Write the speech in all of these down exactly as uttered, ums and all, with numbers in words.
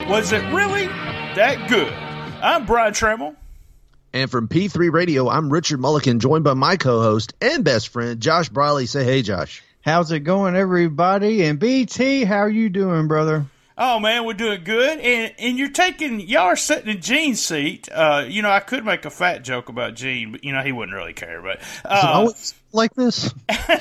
Was it really that good? I'm Brian Trammell. And from P three Radio, I'm Richard Mulliken, joined by my co-host and best friend, Josh Briley. Say hey, Josh. How's it going, everybody? And B T, how are you doing, brother? Oh, man, we're doing good. And and you're taking, y'all are sitting in Gene's seat. Uh, you know, I could make a fat joke about Gene, but, you know, he wouldn't really care. But uh, Is it always like this?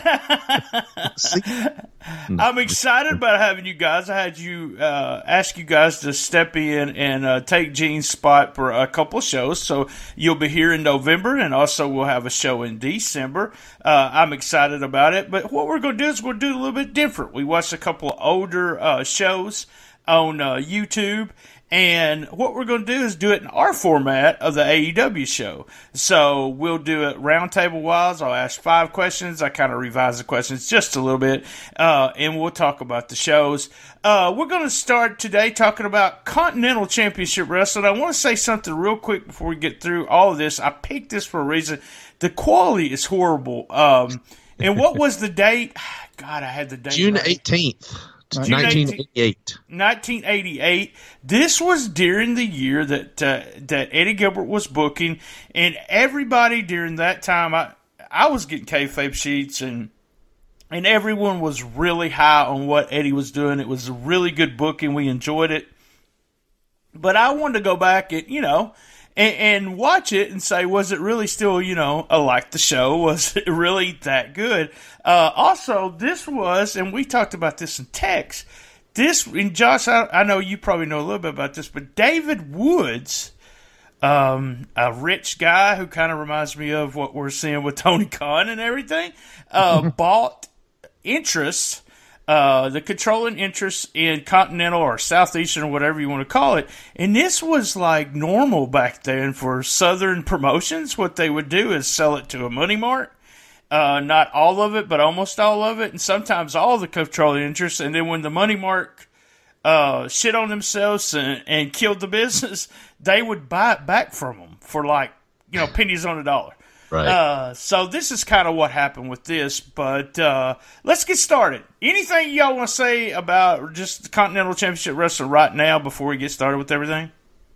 I'm excited about having you guys. I had you uh, ask you guys to step in and uh, take Gene's spot for a couple of shows. So you'll be here in November, and also we'll have a show in December. Uh, I'm excited about it. But what we're going to do is we're going to do it a little bit different. We watched a couple of older uh, shows on uh, YouTube, and what we're going to do is do it in our format of the A E W show. So we'll do it roundtable wise. I'll ask five questions. I kind of revise the questions just a little bit, uh, and we'll talk about the shows. Uh, we're going to start today talking about Continental Championship Wrestling. I want to say something real quick before we get through all of this. I picked this for a reason. The quality is horrible. Um, and what was the date? God, I had the date. June eighteenth. nineteen eighty-eight. nineteen eighty-eight. This was during the year that uh, that Eddie Gilbert was booking, and everybody during that time, I I was getting kayfabe sheets, and and everyone was really high on what Eddie was doing. It was a really good booking. We enjoyed it, but I wanted to go back and you know. And, and watch it and say, was it really still, you know, uh, like the show? Was it really that good? Uh, also, this was, and we talked about this in text, this, and Josh, I, I know you probably know a little bit about this, but David Woods, um, a rich guy who kind of reminds me of what we're seeing with Tony Khan and everything, uh, bought interest Uh, the controlling interest in Continental or Southeastern or whatever you want to call it. And this was like normal back then for Southern promotions. What they would do is sell it to a money mart. Uh, not all of it, but almost all of it. And sometimes all the controlling interest. And then when the money mart uh, shit on themselves and, and killed the business, they would buy it back from them for like, you know, pennies on a dollar. Right. Uh, so this is kind of what happened with this, but uh, let's get started. Anything y'all want to say about just the Continental Championship Wrestling right now before we get started with everything?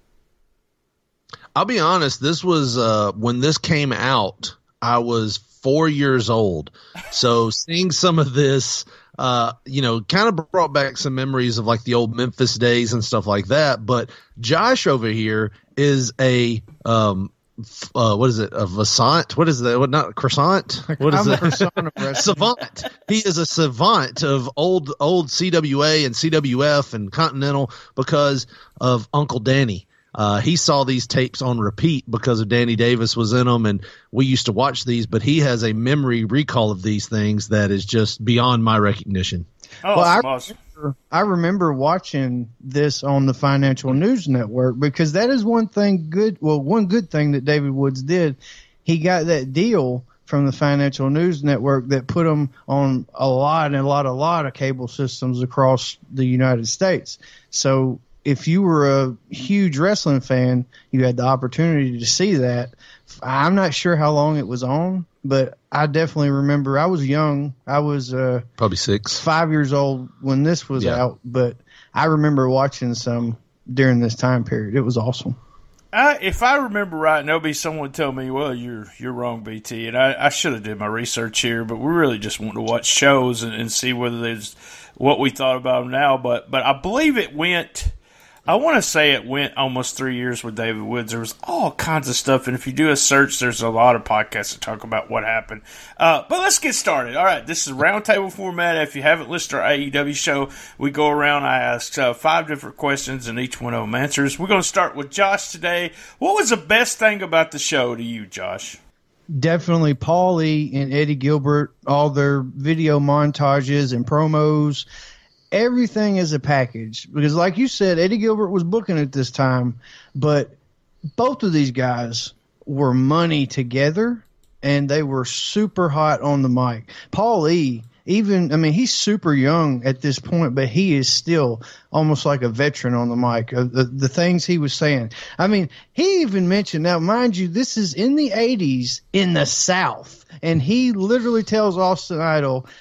I'll be honest. This was uh, when this came out, I was four years old. So seeing some of this, uh, you know, kind of brought back some memories of like the old Memphis days and stuff like that. But Josh over here is a um, Uh, what is it? A savant? What is that? What not croissant? What is that? Savant. He is a savant of old old C W A and C W F and Continental because of Uncle Danny. Uh, he saw these tapes on repeat because of Danny Davis was in them, and we used to watch these. But he has a memory recall of these things that is just beyond my recognition. Oh, well, I awesome. remember, I remember watching this on the Financial News Network because that is one thing good. Well, one good thing that David Woods did, he got that deal from the Financial News Network that put him on a lot and a lot, a lot of cable systems across the United States. So if you were a huge wrestling fan, you had the opportunity to see that. I'm not sure how long it was on, but I definitely remember. I was young. I was uh, probably six, five years old when this was yeah. out, but I remember watching some during this time period. It was awesome. I, if I remember right, and there'll be someone tell me, well, you're you're wrong, B T, and I, I should have did my research here, but we really just want to watch shows and, and see whether there's what we thought about them now. But but I believe it went. I want to say it went almost three years with David Woods. There was all kinds of stuff, and if you do a search, there's a lot of podcasts that talk about what happened. Uh, but let's get started. All right, this is roundtable format. If you haven't listened to our A E W show, we go around. I ask uh, five different questions, and each one of them answers. We're going to start with Josh today. What was the best thing about the show to you, Josh? Definitely Paul E. and Eddie Gilbert, all their video montages and promos. Everything is a package because, like you said, Eddie Gilbert was booking at this time, but both of these guys were money together, and they were super hot on the mic. Paul E., even, I mean, he's super young at this point, but he is still almost like a veteran on the mic. Uh, the, the things he was saying. I mean, he even mentioned, now, mind you, this is in the eighties in the South, and he literally tells Austin Idol,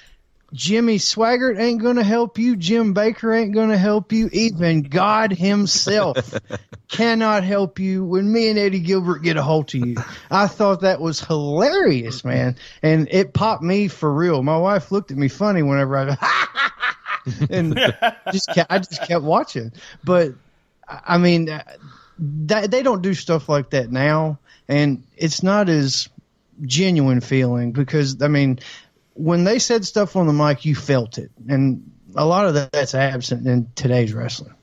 Jimmy Swaggart ain't going to help you. Jim Baker ain't going to help you. Even God himself cannot help you when me and Eddie Gilbert get a hold of you. I thought that was hilarious, man. And it popped me for real. My wife looked at me funny whenever I and just kept, I just kept watching. But, I mean, that, they don't do stuff like that now. And it's not as genuine feeling because, I mean – when they said stuff on the mic, you felt it. And a lot of that, that's absent in today's wrestling.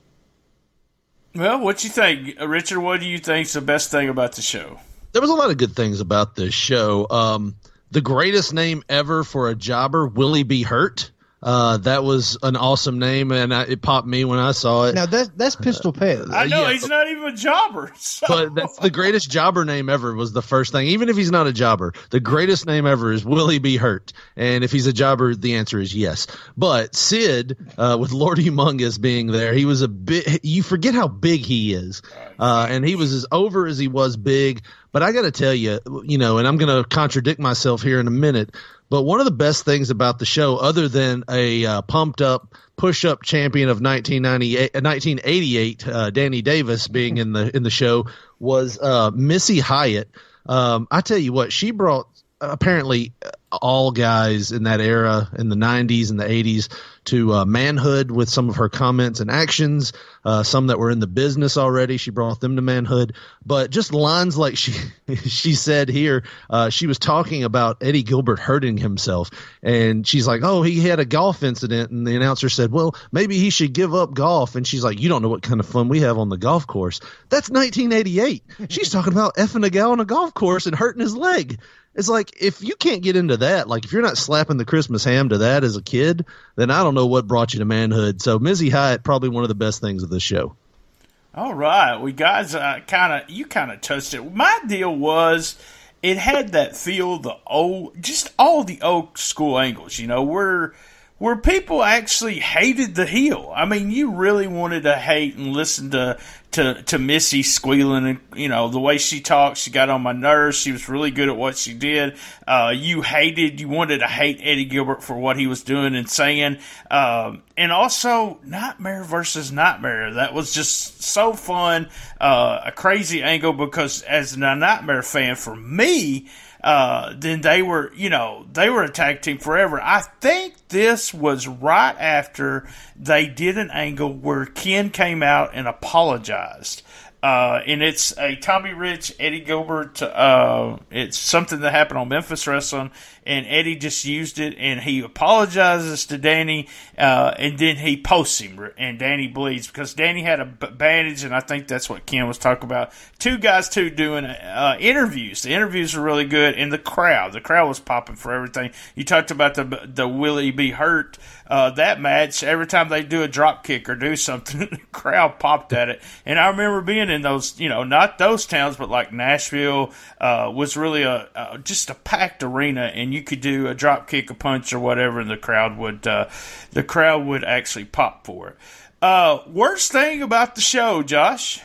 Well, what you think, Richard? What do you think's the best thing about the show? There was a lot of good things about this show. Um, the greatest name ever for a jobber, Willie B. Hurt. Uh, that was an awesome name, and I, it popped me when I saw it. Now, that's, that's Pistol Pez. I know, yeah, he's not even a jobber. So. But that's the greatest jobber name ever was the first thing. Even if he's not a jobber, the greatest name ever is Willie B. Hurt. And if he's a jobber, the answer is yes. But Sid, uh, with Lord Humongous being there, he was a bit – you forget how big he is. Uh, and he was as over as he was big. But I got to tell you, you know, and I'm going to contradict myself here in a minute, but one of the best things about the show, other than a uh, pumped up push up champion of nineteen ninety-eight, uh, nineteen eighty-eight, uh, Danny Davis being in the in the show, was uh, Missy Hyatt. Um, I tell you what, she brought apparently all guys in that era in the nineties and the eighties to uh, manhood with some of her comments and actions. Uh, some that were in the business already, she brought them to manhood. But just lines like she she said here, uh, she was talking about Eddie Gilbert hurting himself, and she's like, "Oh, he had a golf incident," and the announcer said, "Well, maybe he should give up golf." And she's like, "You don't know what kind of fun we have on the golf course." That's nineteen eighty-eight. She's talking about effing a guy on a golf course and hurting his leg. It's like, if you can't get into that, like if you're not slapping the Christmas ham to that as a kid, then I don't know what brought you to manhood. So Missy Hyatt, probably one of the best things of this show. All right. We guys uh, kind of, you kind of touched it. My deal was it had that feel, the old, just all the old school angles, you know, where, where people actually hated the heel. I mean, you really wanted to hate and listen to, to, to Missy squealing and, you know, the way she talked, she got on my nerves. She was really good at what she did. Uh, you hated, you wanted to hate Eddie Gilbert for what he was doing and saying. Um, and also Nightmare versus Nightmare. That was just so fun. Uh, a crazy angle because as a Nightmare fan, for me, Uh, then they were, you know, they were a tag team forever. I think this was right after they did an angle where Ken came out and apologized. Uh, and it's a Tommy Rich, Eddie Gilbert, uh, it's something that happened on Memphis Wrestling, and Eddie just used it, and he apologizes to Danny, uh, and then he posts him, and Danny bleeds, because Danny had a bandage, and I think that's what Ken was talking about. Two guys, too, doing, uh, interviews. The interviews were really good, and the crowd, the crowd was popping for everything. You talked about the, the Willie B. Hurt, uh, that match. Every time they do a drop kick or do something, the crowd popped at it, and I remember being in those, you know, not those towns, but like Nashville, uh, was really a, a just a packed arena, and you could do a drop kick, a punch, or whatever, and the crowd would, uh, the crowd would actually pop for it. Uh, worst thing about the show, Josh?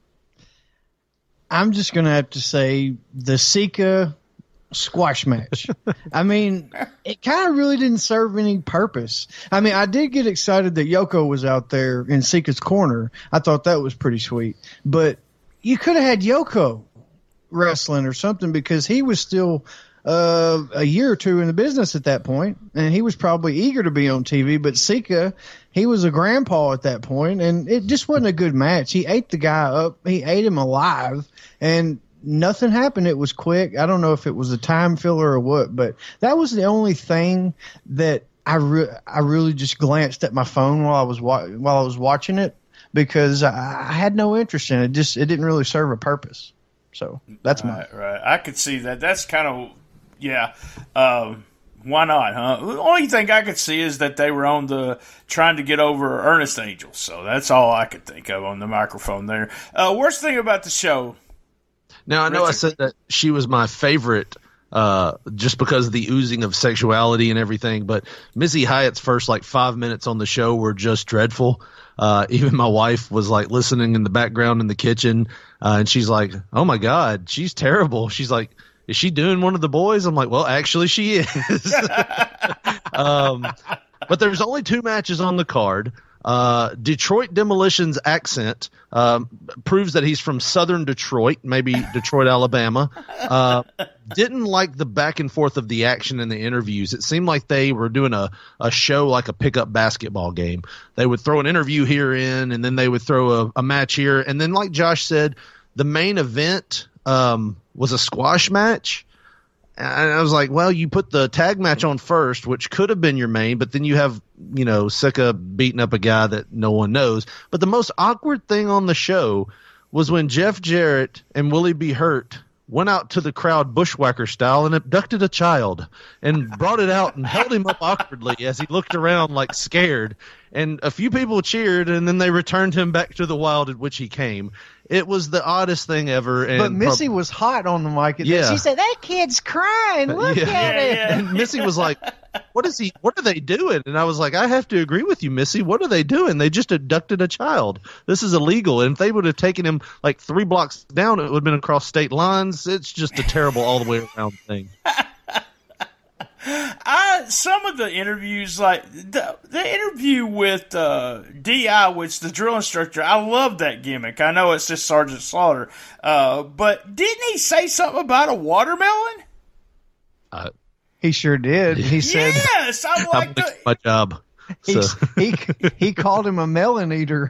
I'm just gonna have to say the Sika squash match. I mean, it kind of really didn't serve any purpose. I mean, I did get excited that Yoko was out there in Sika's corner. I thought that was pretty sweet. But you could have had Yoko wrestling or something, because he was still uh, a year or two in the business at that point, and he was probably eager to be on T V. But Sika, he was a grandpa at that point, and it just wasn't a good match. He ate the guy up. He ate him alive, and nothing happened. It was quick. I don't know if it was a time filler or what, but that was the only thing that I re- I really just glanced at my phone while I was wa- while I was watching it, because I, I had no interest in it. Just it didn't really serve a purpose. So that's right, my right. I could see that. That's kind of yeah. Um, why not, huh? The only thing I could see is that they were on the trying to get over Ernest Angel. So that's all I could think of on the microphone there. Uh, worst thing about the show. Now, I know Richard. I said that she was my favorite uh, just because of the oozing of sexuality and everything, but Missy Hyatt's first like five minutes on the show were just dreadful. Uh, even my wife was like listening in the background in the kitchen, uh, and she's like, "Oh my God, she's terrible." She's like, is she doing one of the boys? I'm like, well, actually she is. um, but there's only two matches on the card. Uh, Detroit Demolition's accent um, proves that he's from southern Detroit, maybe Detroit, Alabama. Uh, didn't like the back and forth of the action in the interviews. It seemed like they were doing a, a show like a pickup basketball game. They would throw an interview here in, and then they would throw a, a match here. And then, like Josh said, the main event um, was a squash match. And I was like, well, you put the tag match on first, which could have been your main, but then you have, you know, Sika beating up a guy that no one knows. But the most awkward thing on the show was when Jeff Jarrett and Willie B. Hurt went out to the crowd bushwhacker style and abducted a child and brought it out and held him up awkwardly as he looked around like scared. And a few people cheered, and then they returned him back to the wild at which he came. It was the oddest thing ever. And but Missy prob- was hot on the mic. And Yeah. She said, that kid's crying. Look Yeah. at Yeah, it. yeah. And Missy was like, what is he, what are they doing? And I was like, I have to agree with you, Missy. What are they doing? They just abducted a child. This is illegal. And if they would have taken him like three blocks down, it would have been across state lines. It's just a terrible all the way around thing. I some of the interviews, like the the interview with uh, D I, which the drill instructor, I love that gimmick. I know it's just Sergeant Slaughter, uh, but didn't he say something about a watermelon? Uh, He sure did. He said Yes, I'm I'm like, doing the, my job. he, So, he he called him a melon eater.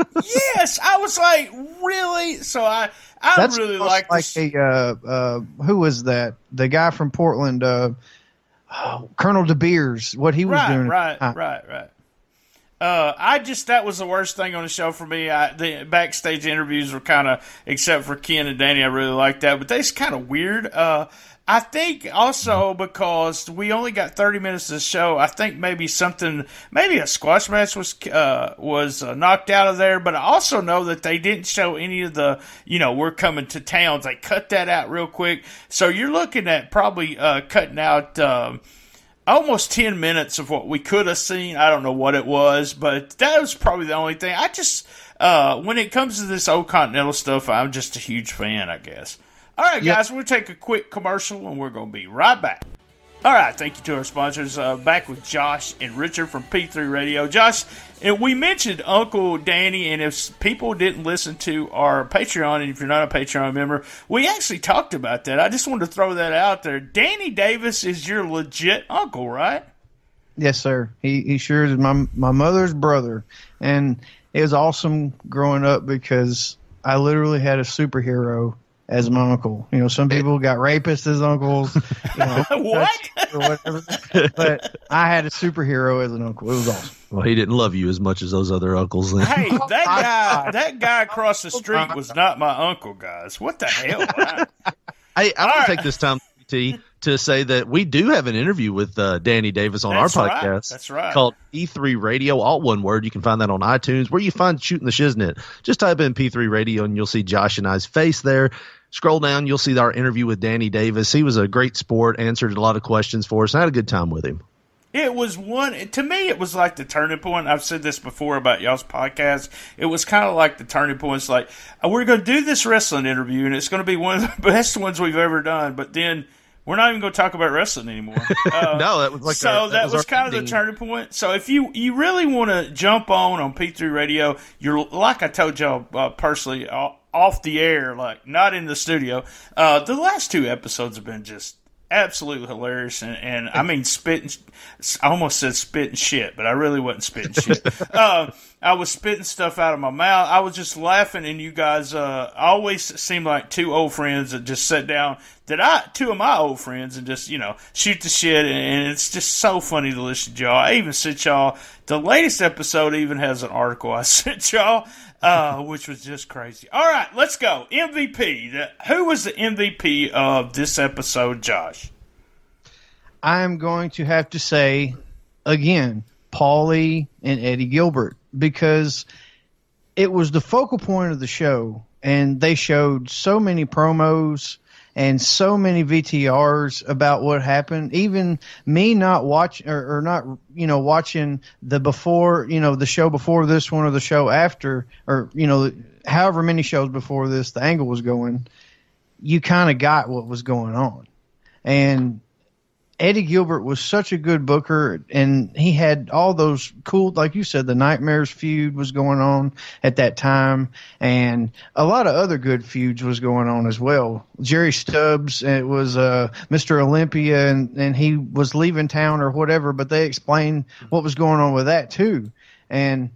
yes. I was like, really? So I I That's really almost like like this. a uh, uh, who was that? The guy from Portland, uh, oh, Colonel De Beers. What he was Right, doing. right, Uh, right, right. Uh, I just that was the worst thing on the show for me. I, the backstage interviews were kind of, except for Ken and Danny, I really liked that, but they's kind of weird. Uh, I think also because we only got thirty minutes of the show, I think maybe something, maybe a squash match was uh, was uh, knocked out of there. But I also know that they didn't show any of the, you know, we're coming to towns. They cut that out real quick. So you're looking at probably uh, cutting out. Um, Almost ten minutes of what we could have seen. I don't know what it was, but that was probably the only thing. I just, uh, when it comes to this old Continental stuff, I'm just a huge fan, I guess. All right, guys, we'll take a quick commercial, and we're going to be right back. All right, thank you to our sponsors. Uh, back with Josh and Richard from P three Radio. Josh, and we mentioned Uncle Danny, and if people didn't listen to our Patreon, and if you're not a Patreon member, we actually talked about that. I just wanted to throw that out there. Danny Davis is your legit uncle, right? Yes, sir. He he sure is my my mother's brother, and it was awesome growing up because I literally had a superhero as my uncle. You know, some people got rapists as uncles. You know, What? or whatever. But I had a superhero as an uncle. It was awesome. well, he didn't love you as much as those other uncles. Then. Hey, that guy, that guy across the street was not my uncle, guys. What the hell? I, Hey, I want right. to take this time, T, to say that we do have an interview with uh, Danny Davis on That's our right. podcast. That's right. Called P three Radio, all one word. You can find that on iTunes, where you find Shooting the Shiznit. Just type in P three Radio, and you'll see Josh and I's face there. Scroll down, you'll see our interview with Danny Davis. He was a great sport, answered a lot of questions for us, and I had a good time with him. It was one, to me, it was like the turning point. I've said this before about y'all's podcast. It was kind of like the turning point. It's like, we're going to do this wrestling interview, and it's going to be one of the best ones we've ever done, but then we're not even going to talk about wrestling anymore. Uh, No, that was like so our- that, that was, was our kind of the ending. turning point. So if you, you really want to jump on on P three Radio, you're like I told y'all uh, personally, uh, off the air, like not in the studio. Uh, the last two episodes have been just absolutely hilarious, and, and I mean spitting. I almost said spitting shit, but I really wasn't spitting shit. uh, I was spitting stuff out of my mouth. I was just laughing, and you guys uh, always seem like two old friends that just sat down. That I two of my old friends and just you know shoot the shit, and, and it's just so funny to listen to y'all. I even sent y'all the latest episode. Even has an article I sent y'all. Uh, which was just crazy. All right, let's go. M V P. The, who was the M V P of this episode, Josh? I'm going to have to say, again, Paulie and Eddie Gilbert, because it was the focal point of the show, and they showed so many promos and so many V T Rs about what happened. Even me not watching or, or not, you know, watching the before, you know, the show before this one or the show after, or, you know, however many shows before this, the angle was going. you kind of got what was going on. And Eddie Gilbert was such a good booker, and he had all those cool, like you said, the Nightmares feud was going on at that time, and a lot of other good feuds was going on as well. Jerry Stubbs, it was uh, Mister Olympia, and, and he was leaving town or whatever, but they explained what was going on with that too. And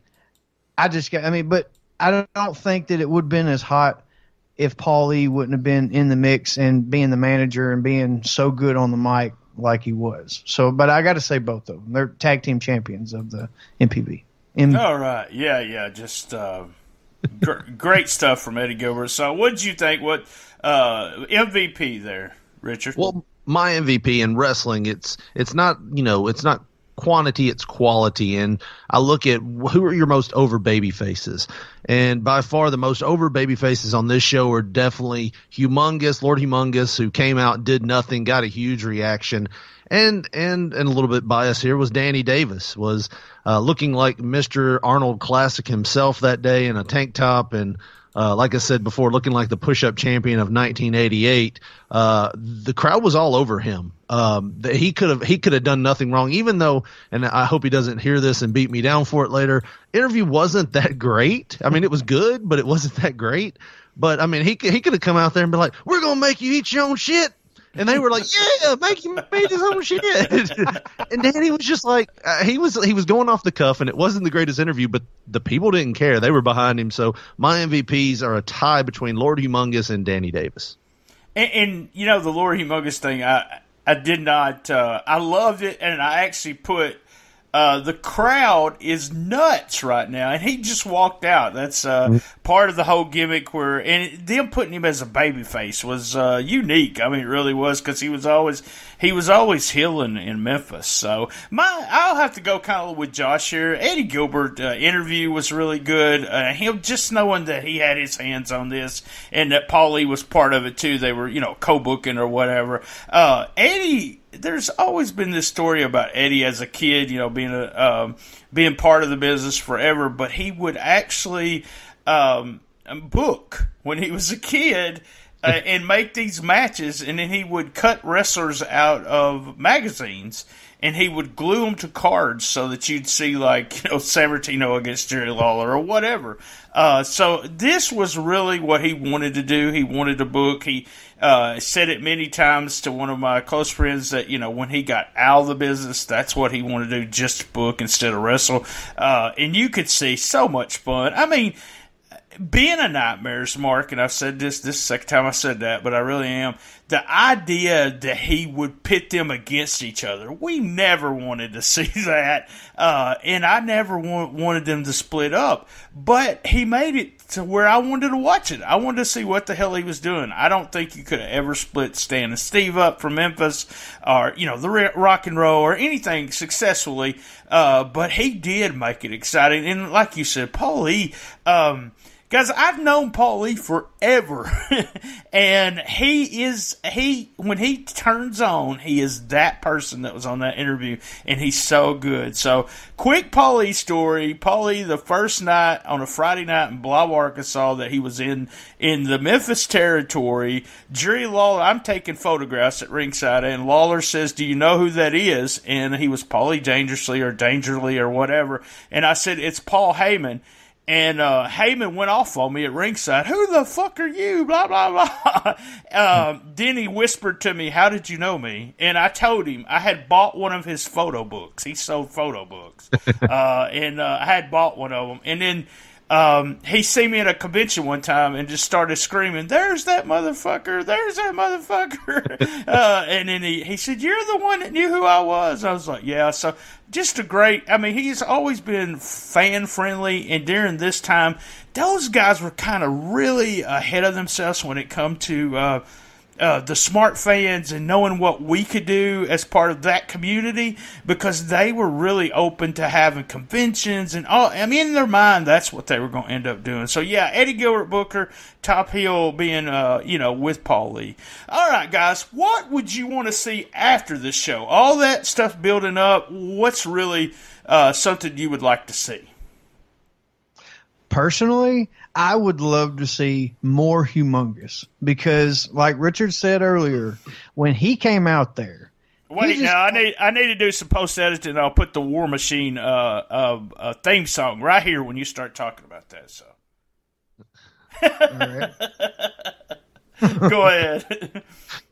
I just got, I mean, but I don't think that it would have been as hot if Paul E wouldn't have been in the mix and being the manager and being so good on the mic like he was. So, but I got to say both of them. They're tag team champions of the M P B. M- All right. Yeah, yeah. Just uh, gr- great stuff from Eddie Gilbert. So what did you think? What uh, M V P there, Richard? Well, my M V P in wrestling, it's it's not, you know, it's not quantity, it's quality. And I look at who are your most over baby faces, and by far the most over baby faces on this show are definitely Humongous, Lord Humongous, who came out and did nothing, got a huge reaction, and and and a little bit biased here was Danny Davis, was uh, looking like Mister Arnold Classic himself that day in a tank top, and Uh, like I said before, looking like the push-up champion of nineteen eighty-eight. Uh, the crowd was all over him. Um, that he could have he could have done nothing wrong, even though, and I hope he doesn't hear this and beat me down for it later. Interview wasn't that great. I mean, it was good, but it wasn't that great. But I mean, he he could have come out there and been like, "We're gonna make you eat your own shit." And they were like, "Yeah, make him eat his own shit." And Danny was just like, uh, he was he was going off the cuff, and it wasn't the greatest interview, but the people didn't care; they were behind him. So my M V Ps are a tie between Lord Humongous and Danny Davis. And, and you know, the Lord Humongous thing, I I did not, uh, I loved it, and I actually put. Uh, the crowd is nuts right now, and he just walked out. That's uh, mm-hmm. part of the whole gimmick. Where and them putting him as a babyface was uh, unique. I mean, it really was, because he was always he was always healing in Memphis. So my I'll have to go kind of with Josh here. Eddie Gilbert uh, interview was really good. Uh, him just knowing that he had his hands on this, and that Paulie was part of it too. They were you know co-booking or whatever. Uh, Eddie. There's always been this story about Eddie as a kid, you know, being a um, being part of the business forever, but he would actually um, book when he was a kid uh, and make these matches, and then he would cut wrestlers out of magazines, and he would glue them to cards so that you'd see, like, you know, Sammartino against Jerry Lawler or whatever. Uh, so this was really what he wanted to do. He wanted to book. He uh, said it many times to one of my close friends that, you know, when he got out of the business, that's what he wanted to do, just book instead of wrestle. Uh, and you could see so much fun. I mean, being a Nightmares, Mark, and I've said this, this is the second time I said that, but I really am, the idea that he would pit them against each other, we never wanted to see that, uh, and I never want, wanted them to split up, but he made it to where I wanted to watch it. I wanted to see what the hell he was doing. I don't think you could have ever split Stan and Steve up from Memphis, or, you know, the Rock and Roll, or anything successfully, uh, but he did make it exciting, and like you said, Paul E., um, guys, I've known Paul E forever, and he is, he, when he turns on, he is that person that was on that interview, and he's so good. So, quick Paul E story. Paul E, the first night, on a Friday night in Blythe, Arkansas, that he was in, in the Memphis territory, Jerry Lawler, I'm taking photographs at ringside, and Lawler says, "Do you know who that is?" And he was Paul E Dangerously, or Dangerly, or whatever, and I said, "It's Paul Heyman." And uh, Heyman went off on me at ringside. "Who the fuck are you?" Blah, blah, blah. um, then he whispered to me, "How did you know me?" And I told him I had bought one of his photo books. He sold photo books. uh, and uh, I had bought one of them. And then um, he seen me at a convention one time and just started screaming, "There's that motherfucker. There's that motherfucker." uh, and then he, he said, "You're the one that knew who I was." I was like, yeah. So just a great, I mean, he's always been fan-friendly, and during this time, those guys were kind of really ahead of themselves when it come to uh, uh, the smart fans and knowing what we could do as part of that community, because they were really open to having conventions and all. I mean, in their mind, that's what they were going to end up doing. So, yeah, Eddie Gilbert Booker, top heel being, uh, you know, with Paul Lee. All right, guys, what would you want to see after this show? All that stuff building up, what's really uh, something you would like to see? Personally, I would love to see more Humongous because, like Richard said earlier, when he came out there. Wait, just, now I need I need to do some post editing. I'll put the War Machine uh, uh, uh, theme song right here when you start talking about that. So, go ahead.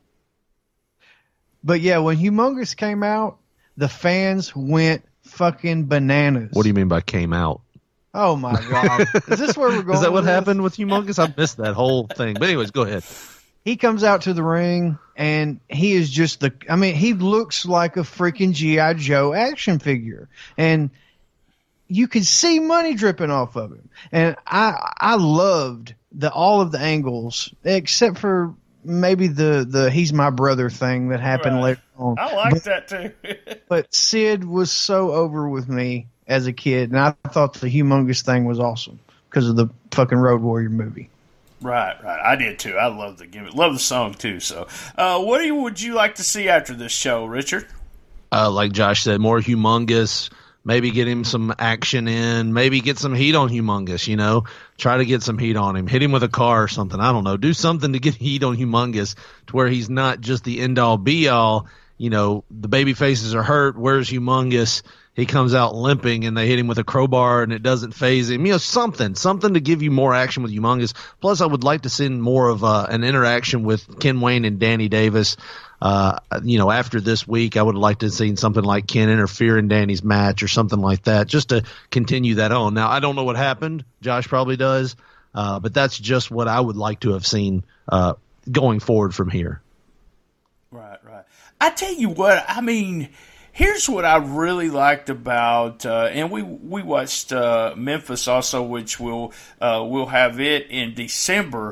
But yeah, when Humongous came out, the fans went fucking bananas. What do you mean by came out? Oh my God. Is this where we're going? Is that what with happened with Humongous? I missed that whole thing. But anyways, go ahead. He comes out to the ring and he is just the, I mean, he looks like a freaking G I. Joe action figure. And you can see money dripping off of him. And I, I loved the, all of the angles except for maybe the, the he's my brother thing that happened Right. later on. I like but, that too. but Sid was so over with me as a kid. And I thought the Humongous thing was awesome because of the fucking Road Warrior movie. Right, right. I did too. I love the gimmick. Love the song too. So, uh, what do you, would you like to see after this show, Richard? Uh, like Josh said, more Humongous. Maybe get him some action in. Maybe get some heat on Humongous, you know. Try to get some heat on him. Hit him with a car or something. I don't know. Do something to get heat on Humongous to where he's not just the end-all, be-all. You know, the baby faces are hurt. Where's Humongous? He comes out limping and they hit him with a crowbar and it doesn't phase him. You know, something. Something to give you more action with Humongous. Plus, I would like to see more of uh, an interaction with Ken Wayne and Danny Davis. Uh, you know, after this week, I would have liked to have seen something like Ken interfere in Danny's match or something like that, just to continue that on. Now, I don't know what happened. Josh probably does, uh, but that's just what I would like to have seen uh, going forward from here. Right, right. I tell you what, I mean, here's what I really liked about, uh, and we we watched uh, Memphis also, which we'll uh, we'll have it in December.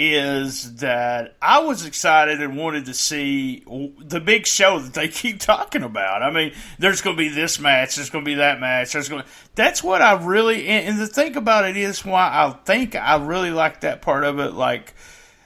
Is that I was excited and wanted to see the big show that they keep talking about. I mean, there's going to be this match, there's going to be that match. There's going. To, that's what I really and, and the thing about it is why I think I really like that part of it. Like,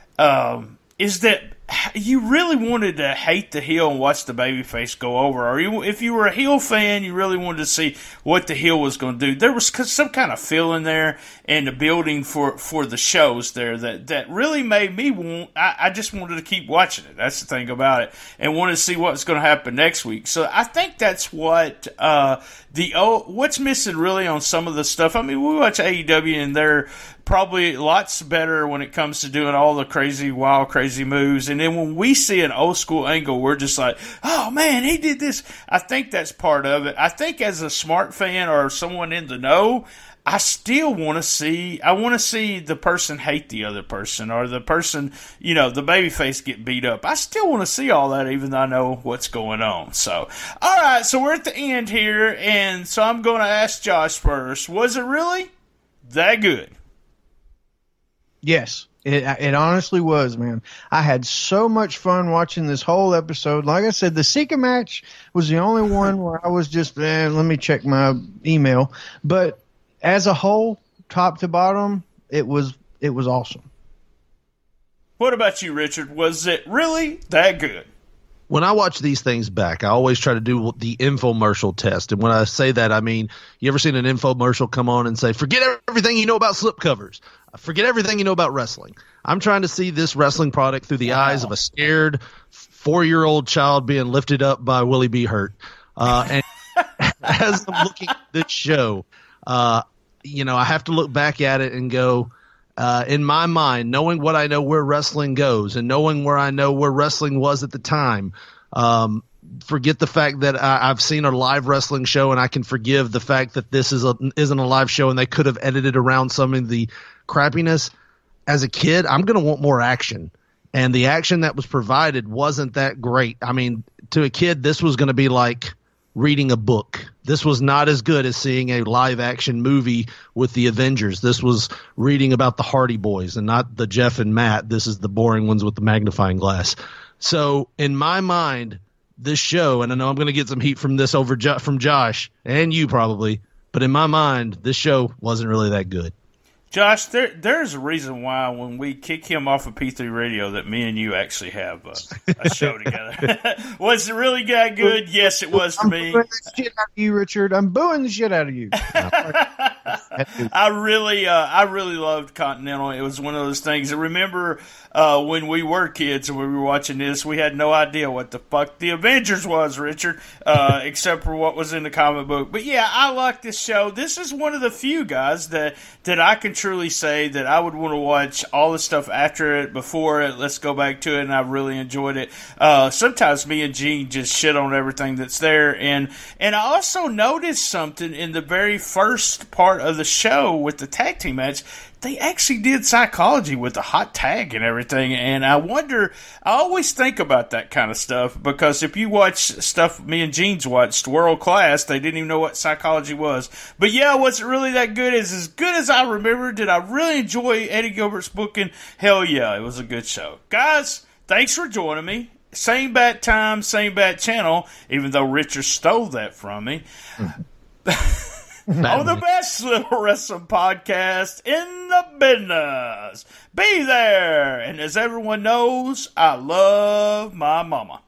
um, is that. You really wanted to hate the heel and watch the babyface go over, or you, if you were a heel fan, you really wanted to see what the heel was going to do. There was some kind of feeling there and the building for, for the shows there that, that really made me want. I, I just wanted to keep watching it. That's the thing about it, and wanted to see what's going to happen next week. So I think that's what uh, the oh, what's missing really on some of the stuff. I mean, we watch A E W and they're probably lots better when it comes to doing all the crazy, wild, crazy moves. And then when we see an old school angle, we're just like, oh man, he did this. I think that's part of it. I think as a smart fan or someone in the know, I still want to see, I want to see the person hate the other person or the person, you know, the babyface get beat up. I still want to see all that even though I know what's going on. So, all right, so we're at the end here. And so I'm going to ask Josh first. Was it really that good? Yes, it it honestly was, man. I had so much fun watching this whole episode. Like I said, the Sika match was the only one where I was just, eh, let me check my email. But as a whole, top to bottom, it was it was awesome. What about you, Richard? Was it really that good? When I watch these things back, I always try to do the infomercial test. And when I say that, I mean, you ever seen an infomercial come on and say, forget everything you know about slipcovers. Forget everything you know about wrestling. I'm trying to see this wrestling product through the wow. eyes of a scared four-year-old child being lifted up by Willie B. Hurt. Uh, and as I'm looking at this show, uh, you know, I have to look back at it and go, Uh, in my mind, knowing what I know where wrestling goes and knowing where I know where wrestling was at the time, um, forget the fact that I, I've seen a live wrestling show and I can forgive the fact that this is a, isn't a live show and they could have edited around some of the crappiness. As a kid, I'm going to want more action. And the action that was provided wasn't that great. I mean, to a kid, this was going to be like reading a book. This was not as good as seeing a live action movie with the Avengers. This was reading about the Hardy Boys and not the Jeff and Matt. This is the boring ones with the magnifying glass. So in my mind, this show, and I know I'm going to get some heat from this over jo- from Josh and you probably, but in my mind, this show wasn't really that good. Josh, there there's a reason why when we kick him off of P three Radio that me and you actually have a, a show together. Was it really that good? Yes, it was to I'm me. booing the shit out of you, Richard. I'm booing the shit out of you. I really, uh, I really loved Continental. It was one of those things. I remember uh, when we were kids and we were watching this, we had no idea what the fuck the Avengers was, Richard, uh, except for what was in the comic book. But yeah, I like this show. This is one of the few guys that that I can truly say that I would want to watch all the stuff after it, before it. Let's go back to it, and I really enjoyed it. Uh, sometimes me and Gene just shit on everything that's there, and and I also noticed something in the very first part of the show with the tag team match. They actually did psychology with the hot tag and everything, and I wonder, I always think about that kind of stuff, because if you watch stuff me and Gene's watched, World Class, they didn't even know what psychology was. But yeah, was it really that good? Is as good as I remember? Did I really enjoy Eddie Gilbert's booking? Hell yeah, it was a good show. Guys, thanks for joining me. Same bat time, same bat channel, even though Richard stole that from me. On the best little wrestling podcast in the business. Be there. And as everyone knows, I love my mama.